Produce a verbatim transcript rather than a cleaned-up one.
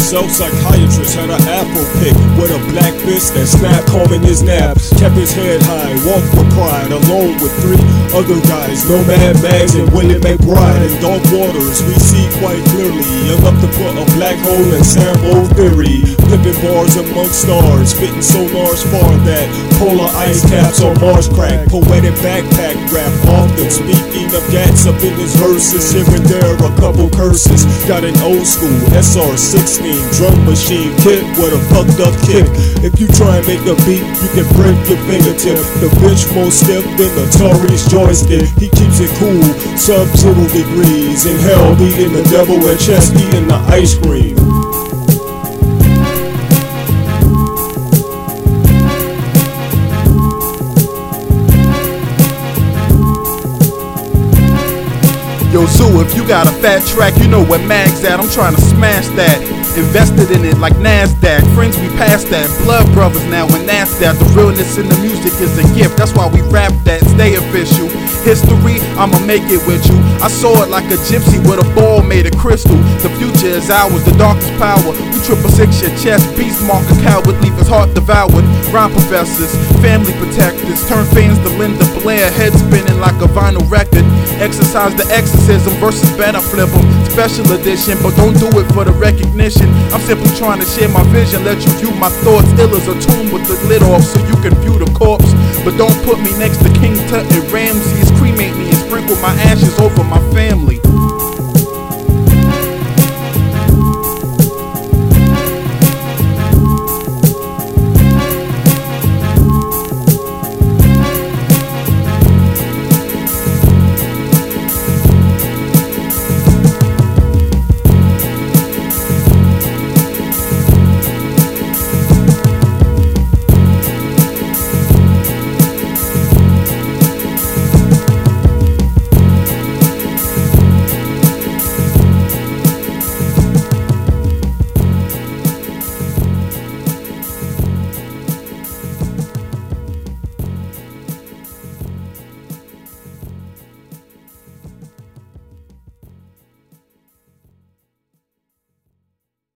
Self-psychiatrist had an afro pick with a black fist and snap combing his naps. Kept his head high, walked with pride, alone with three other guys, Nomad Mags and Willie McBride. In dark waters, we see quite clearly enough to put a black hole in Sambo theory. Flipping bars amongst stars, spitting sonars far that polar ice caps on Mars crack. Poetic backpack rap, often speaking of gats up in his verses. Here and there a couple curses. Got an old school S R sixteen drum machine kit with a fucked up kick. If you try and make a beat, you can break your fingertip. The bitch more stiff than Atari's joystick. He keeps it cool, sub-zero degrees. In hell, eating the devil and chest, eating the ice cream. Yo, Zoo, if you got a fat track, you know where Mag's at. I'm trying to smash that. Invested in it like NASDAQ. Friends, we passed that. Blood brothers now, when that's that. The realness in the music is a gift. That's why we rap that. Stay official. History, I'ma make it with you. I saw it like a gypsy with a ball made of crystal. The future is ours, the darkest power. We triple six your chest. Beast mark a coward, leave his heart devoured. Rhyme professors, family protectors. Turn fans to Linda Blair. Head spinning like a vinyl record. Exercise the exorcism versus better flip 'em. Special edition, but don't do it for the recognition. I'm simply trying to share my vision, let you view my thoughts. Ill as a tomb with the lid off so you can view the corpse. But don't put me next to King Tut and Ramses. Cremate me and sprinkle my ashes over my family.